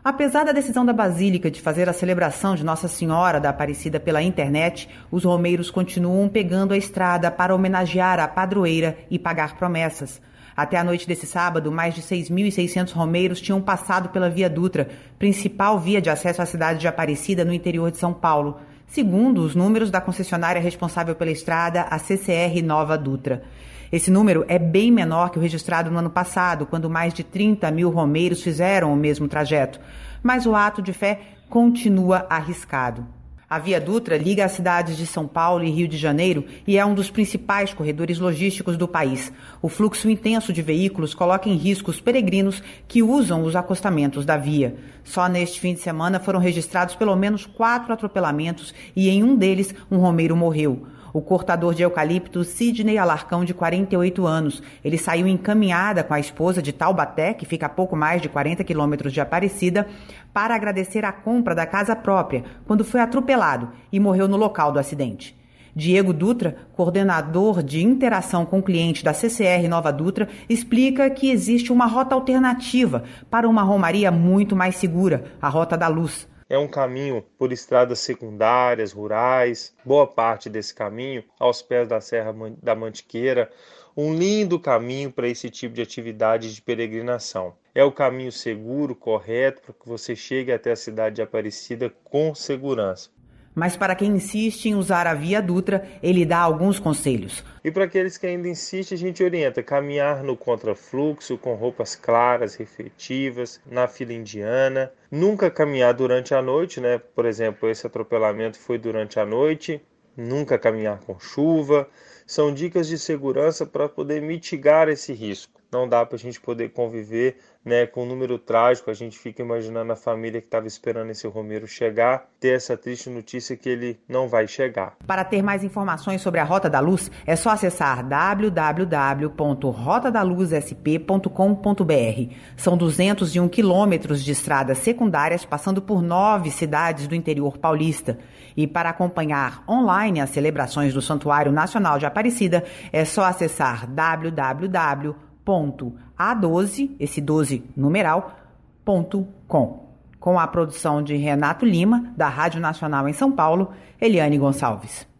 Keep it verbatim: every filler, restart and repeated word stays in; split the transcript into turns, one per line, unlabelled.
Apesar da decisão da Basílica de fazer a celebração de Nossa Senhora da Aparecida pela internet, os romeiros continuam pegando a estrada para homenagear a padroeira e pagar promessas. Até a noite desse sábado, mais de seis mil e seiscentos romeiros tinham passado pela Via Dutra, principal via de acesso à cidade de Aparecida, no interior de São Paulo, segundo os números da concessionária responsável pela estrada, a C C R Nova Dutra. Esse número é bem menor que o registrado no ano passado, quando mais de trinta mil romeiros fizeram o mesmo trajeto. Mas o ato de fé continua arriscado. A Via Dutra liga as cidades de São Paulo e Rio de Janeiro e é um dos principais corredores logísticos do país. O fluxo intenso de veículos coloca em risco os peregrinos que usam os acostamentos da via. Só neste fim de semana foram registrados pelo menos quatro atropelamentos e em um deles um romeiro morreu. O cortador de eucalipto Sidney Alarcão, de quarenta e oito anos. Ele saiu em caminhada com a esposa de Taubaté, que fica a pouco mais de quarenta quilômetros de Aparecida, para agradecer a compra da casa própria, quando foi atropelado e morreu no local do acidente. Diego Dutra, coordenador de interação com cliente da C C R Nova Dutra, explica que existe uma rota alternativa para uma romaria muito mais segura, a Rota da Luz.
É um caminho por estradas secundárias, rurais, boa parte desse caminho aos pés da Serra da Mantiqueira, um lindo caminho para esse tipo de atividade de peregrinação. É o caminho seguro, correto, para que você chegue até a cidade de Aparecida com segurança.
Mas para quem insiste em usar a Via Dutra, ele dá alguns conselhos.
E para aqueles que ainda insistem, a gente orienta a caminhar no contrafluxo, com roupas claras, refletivas, na fila indiana. Nunca caminhar durante a noite, né? Por exemplo, esse atropelamento foi durante a noite. Nunca caminhar com chuva. São dicas de segurança para poder mitigar esse risco. Não dá para a gente poder conviver, né, com um número trágico. A gente fica imaginando a família que estava esperando esse romeiro chegar, ter essa triste notícia que ele não vai chegar.
Para ter mais informações sobre a Rota da Luz, é só acessar w w w ponto rota da luz s p ponto com ponto b r. São duzentos e um quilômetros de estradas secundárias, passando por nove cidades do interior paulista. E para acompanhar online as celebrações do Santuário Nacional de Aparecida, é só acessar w w w ponto a doze, esse doze numeral, ponto com. Com a produção de Renato Lima, da Rádio Nacional em São Paulo, Eliane Gonçalves.